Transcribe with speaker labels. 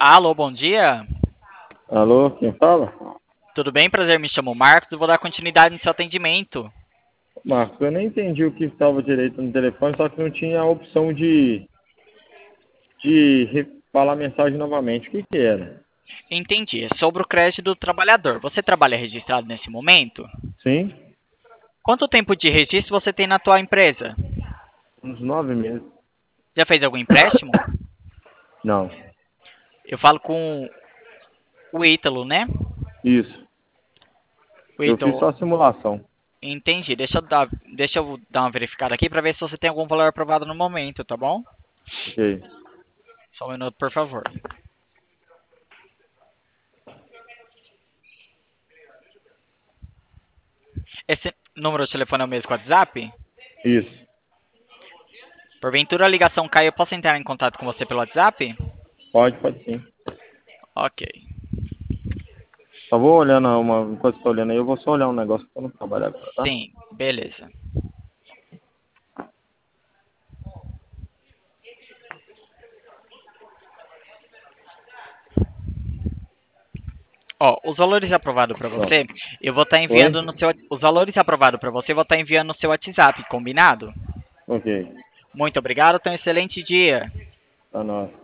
Speaker 1: Alô, bom dia.
Speaker 2: Alô, quem fala?
Speaker 1: Tudo bem? Prazer, me chamo Marcos e vou dar continuidade no seu atendimento.
Speaker 2: Marcos, eu nem entendi o que estava direito no telefone, só que não tinha a opção de falar a mensagem novamente. O que que era?
Speaker 1: Entendi. É sobre o crédito do trabalhador. Você trabalha registrado nesse momento?
Speaker 2: Sim?
Speaker 1: Quanto tempo de registro você tem na tua empresa?
Speaker 2: Uns 9 meses.
Speaker 1: Já fez algum empréstimo?
Speaker 2: Não.
Speaker 1: Eu falo com o Ítalo, né?
Speaker 2: Isso.
Speaker 1: O
Speaker 2: Eu fiz
Speaker 1: Ítalo,
Speaker 2: só a simulação.
Speaker 1: entendi. Deixa eu dar uma verificada aqui para ver se você tem algum valor aprovado no momento, tá bom?
Speaker 2: Ok.
Speaker 1: Só um minuto, por favor. Esse número de telefone é o mesmo que o WhatsApp?
Speaker 2: Isso.
Speaker 1: Porventura a ligação cai, eu posso entrar em contato com você pelo WhatsApp?
Speaker 2: Pode sim.
Speaker 1: Ok.
Speaker 2: Só vou olhando enquanto estou olhando aí, eu vou só olhar um negócio que eu não trabalho agora, tá?
Speaker 1: Sim, beleza. Ó, os valores aprovados para
Speaker 2: Pronto.
Speaker 1: você, eu vou estar
Speaker 2: Oi?
Speaker 1: enviando no seu, os valores aprovados para você, eu vou estar enviando no seu WhatsApp, combinado?
Speaker 2: Ok.
Speaker 1: Muito obrigado, tenha um excelente dia.
Speaker 2: Tá nóis.